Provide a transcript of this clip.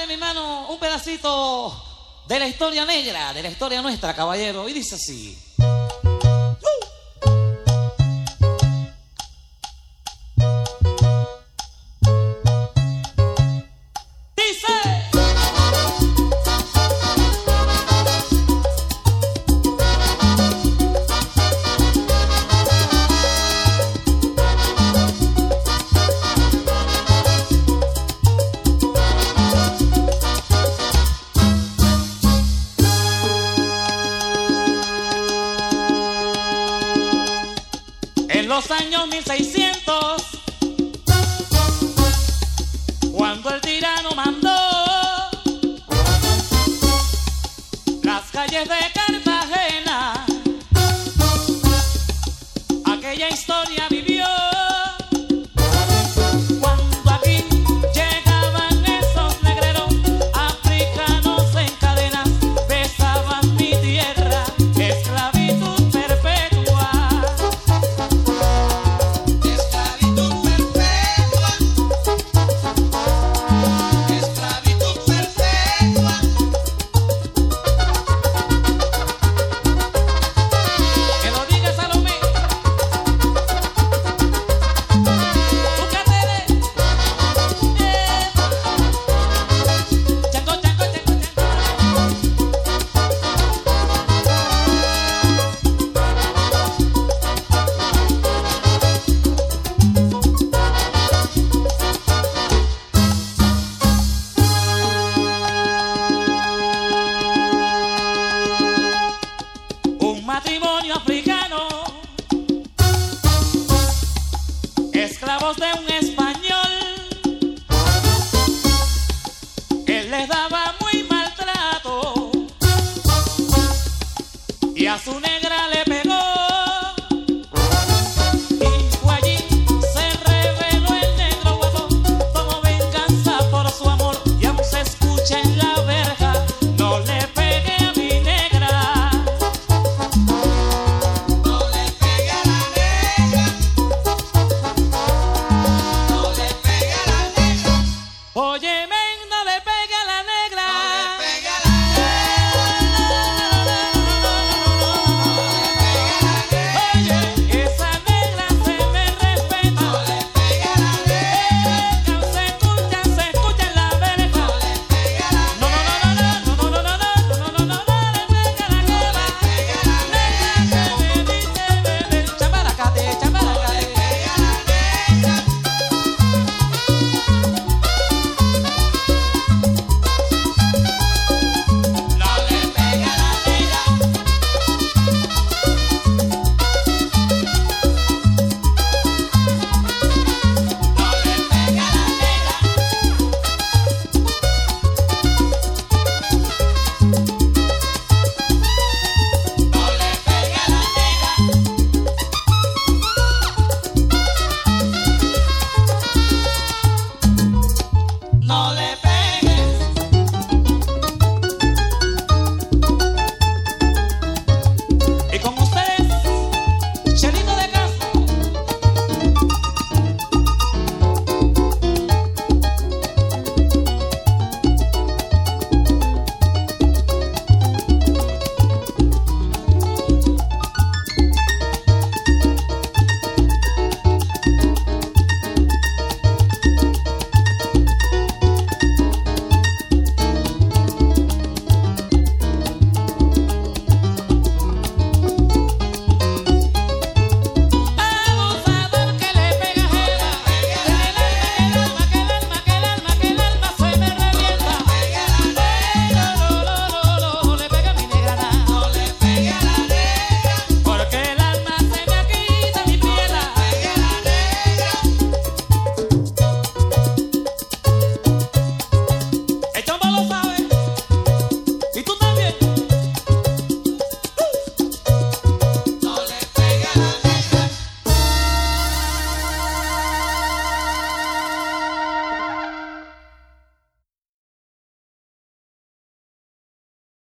mi hermano, un pedacito de la historia negra, de la historia nuestra, caballero. Y dice así. En los años 1600, cuando el tirano mandó las calles de Cartagena, aquella historia vivió. Cuando aquí llegaban esos negreros africanos en cadenas, besaban mi tierra, esclavitud perpetua. Matrimonio africano, esclavos de un español, él les daba muy maltrato y a su negra le pegó. Y fue allí, se reveló el negro guapo, como venganza por su amor, y aún se escucha en la verja: no le pegue a mi negra. Óyeme.